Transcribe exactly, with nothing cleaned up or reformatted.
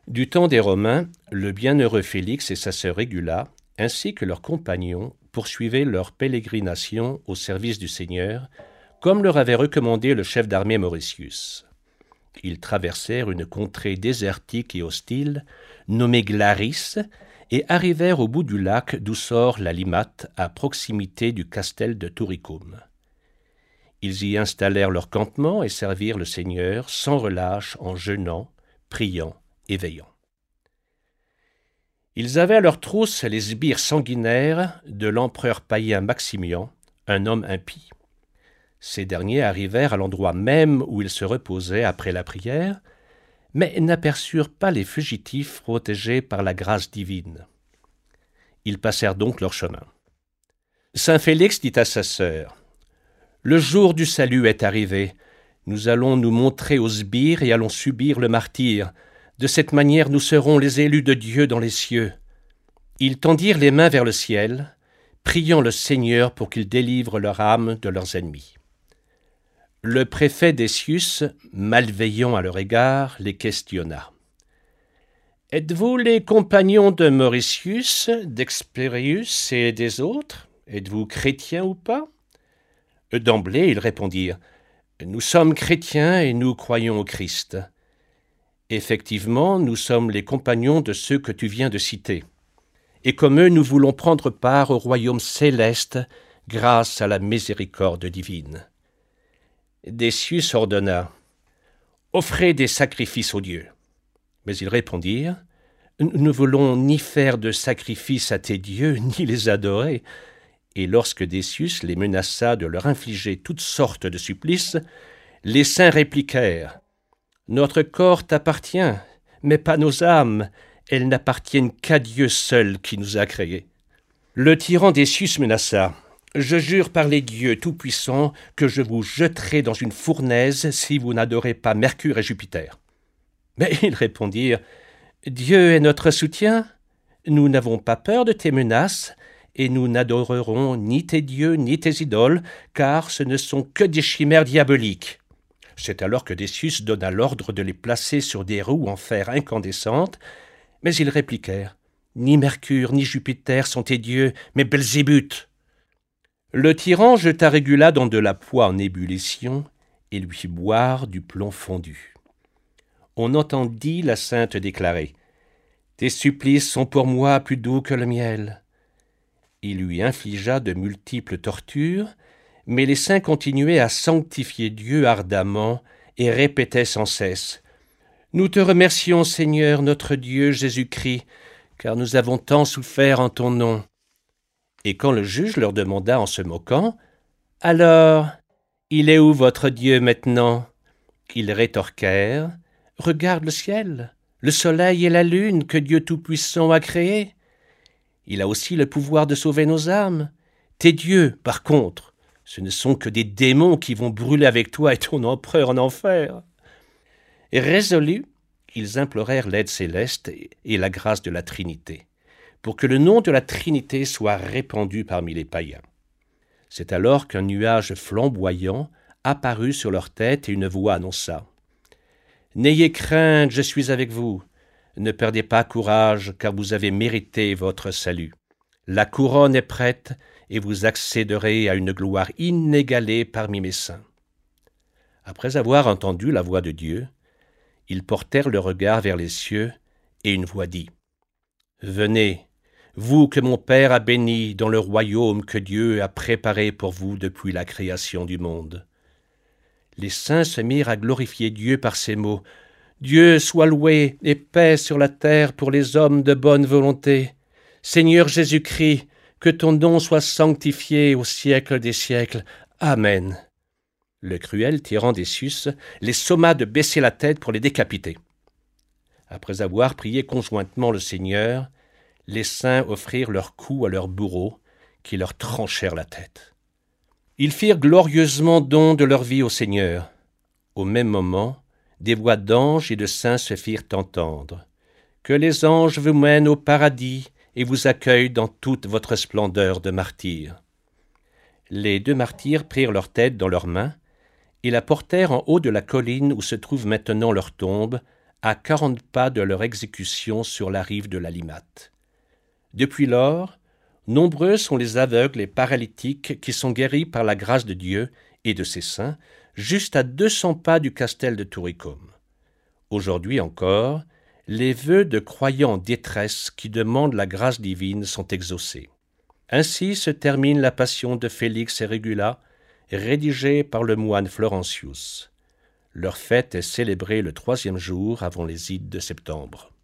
Du temps des Romains, le bienheureux Félix et sa sœur Régula, ainsi que leurs compagnons, poursuivaient leur pélégrination au service du Seigneur, comme leur avait recommandé le chef d'armée Mauricius. Ils traversèrent une contrée désertique et hostile, nommée Glaris, et arrivèrent au bout du lac d'où sort la Limate, à proximité du castel de Turicum. Ils y installèrent leur campement et servirent le Seigneur sans relâche en jeûnant, priant et veillant. Ils avaient à leur trousse les sbires sanguinaires de l'empereur païen Maximian, un homme impie. Ces derniers arrivèrent à l'endroit même où ils se reposaient après la prière, mais n'aperçurent pas les fugitifs protégés par la grâce divine. Ils passèrent donc leur chemin. Saint Félix dit à sa sœur, « Le jour du salut est arrivé. Nous allons nous montrer aux sbires et allons subir le martyre. De cette manière, nous serons les élus de Dieu dans les cieux. » Ils tendirent les mains vers le ciel, priant le Seigneur pour qu'il délivre leur âme de leurs ennemis. Le préfet Decius, malveillant à leur égard, les questionna. « Êtes-vous les compagnons de Mauricius, d'Expérius et des autres? Êtes-vous chrétiens ou pas ?» D'emblée, ils répondirent « Nous sommes chrétiens et nous croyons au Christ. » Effectivement, nous sommes les compagnons de ceux que tu viens de citer. Et comme eux, nous voulons prendre part au royaume céleste grâce à la miséricorde divine. Decius ordonna « Offrez des sacrifices aux dieux. » Mais ils répondirent « Nous ne voulons ni faire de sacrifices à tes dieux, ni les adorer. » Et lorsque Decius les menaça de leur infliger toutes sortes de supplices, les saints répliquèrent « Notre corps t'appartient, mais pas nos âmes. Elles n'appartiennent qu'à Dieu seul qui nous a créés. » Le tyran Decius menaça « Je jure par les dieux tout-puissants que je vous jetterai dans une fournaise si vous n'adorez pas Mercure et Jupiter. » Mais ils répondirent « Dieu est notre soutien. Nous n'avons pas peur de tes menaces, et nous n'adorerons ni tes dieux ni tes idoles, car ce ne sont que des chimères diaboliques. » C'est alors que Decius donna l'ordre de les placer sur des roues en fer incandescentes, mais ils répliquèrent « Ni Mercure ni Jupiter sont tes dieux, mais Belzébuth. » Le tyran jeta Régula dans de la poix en ébullition et lui fit boire du plomb fondu. On entendit la sainte déclarer « Tes supplices sont pour moi plus doux que le miel. » Il lui infligea de multiples tortures, mais les saints continuaient à sanctifier Dieu ardemment et répétaient sans cesse « Nous te remercions, Seigneur, notre Dieu Jésus-Christ, car nous avons tant souffert en ton nom. » Et quand le juge leur demanda en se moquant « Alors, il est où votre Dieu maintenant ?» Ils rétorquèrent « Regarde le ciel, le soleil et la lune que Dieu Tout-Puissant a créés. Il a aussi le pouvoir de sauver nos âmes. Tes dieux, par contre, ce ne sont que des démons qui vont brûler avec toi et ton empereur en enfer. » Et résolus, ils implorèrent l'aide céleste et la grâce de la Trinité, pour que le nom de la Trinité soit répandu parmi les païens. C'est alors qu'un nuage flamboyant apparut sur leur tête et une voix annonça « N'ayez crainte, je suis avec vous. Ne perdez pas courage, car vous avez mérité votre salut. La couronne est prête, et vous accéderez à une gloire inégalée parmi mes saints. » Après avoir entendu la voix de Dieu, ils portèrent le regard vers les cieux, et une voix dit « Venez, vous que mon Père a béni dans le royaume que Dieu a préparé pour vous depuis la création du monde. » Les saints se mirent à glorifier Dieu par ces mots. « Dieu soit loué et paix sur la terre pour les hommes de bonne volonté. Seigneur Jésus-Christ, que ton nom soit sanctifié au siècle des siècles. Amen. » Le cruel tyran Decius les somma de baisser la tête pour les décapiter. Après avoir prié conjointement le Seigneur, les saints offrirent leur cou à leurs bourreaux, qui leur tranchèrent la tête. Ils firent glorieusement don de leur vie au Seigneur. Au même moment, des voix d'anges et de saints se firent entendre. « Que les anges vous mènent au paradis et vous accueillent dans toute votre splendeur de martyrs. » Les deux martyrs prirent leur tête dans leurs mains et la portèrent en haut de la colline où se trouve maintenant leur tombe, à quarante pas de leur exécution sur la rive de la Limate. Depuis lors, nombreux sont les aveugles et paralytiques qui sont guéris par la grâce de Dieu et de ses saints, juste à deux cents pas du castel de Turicum. Aujourd'hui encore, les vœux de croyants en détresse qui demandent la grâce divine sont exaucés. Ainsi se termine la passion de Félix et Régula, rédigée par le moine Florentius. Leur fête est célébrée le troisième jour avant les ides de septembre.